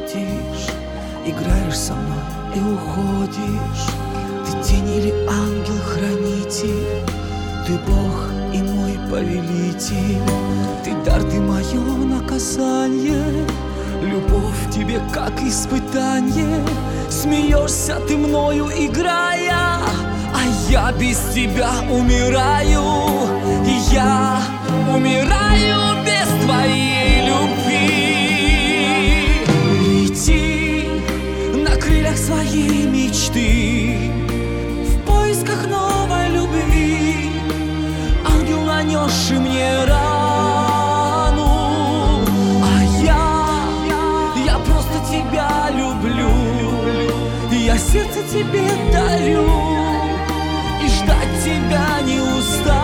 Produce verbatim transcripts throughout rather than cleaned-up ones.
бродишь, играешь со мной и уходишь. Ты тень или ангел-хранитель, ты Бог и мой повелитель. Ты дар, ты мое наказание, любовь в тебе как испытание. Смеешься ты мною, играя, а я без тебя умираю. И я умираю без твоей любви. Лети на крыльях своей мечты, в поисках новой любви. Ангел, нанесший мне рану, а я, я просто тебя люблю. Я сердце тебе дарю, и ждать тебя не устану.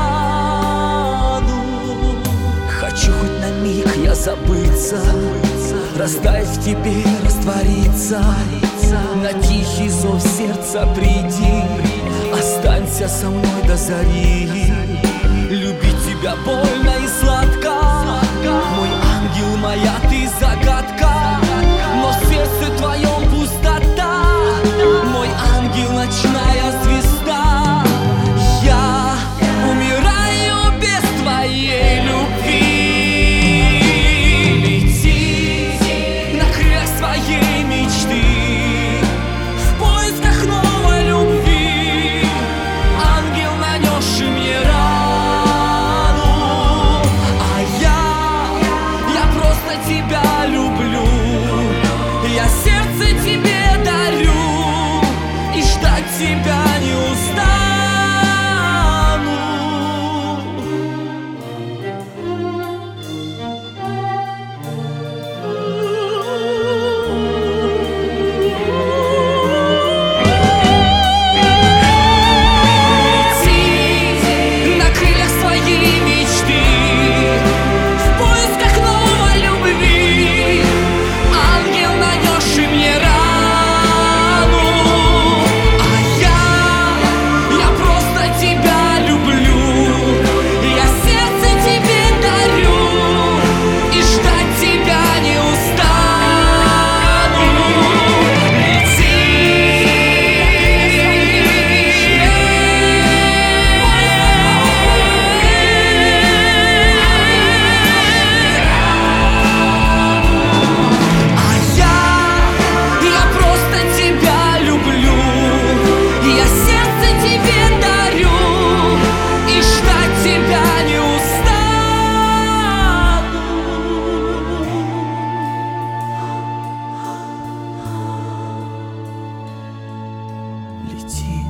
Хочу хоть на миг я забыться, растаять в тебе, раствориться. На тихий зов сердца приди, останься со мной до зари. Любить тебя больно и сладко, мой ангел, моя ты загадка. Но в сердце твоем пустота, мой ангел, ночная звезда. Я умираю без твоей любви. Лети на крыльях своей мечты, в поисках новой любви. Ангел, нанесший мне рану, а я, я просто тебя люблю. Я сердце тебе дарю, и ждать тебя не устану. Лети на крыльях своей мечты, в поисках новой любви. Ангел, нанесший мне рану, а я, я просто тебя люблю. Я сердце тебе дарю, и ждать тебя не устану. А я, я просто тебя люблю. Я сердце тебе дарю, и ждать тебя не устану. Лети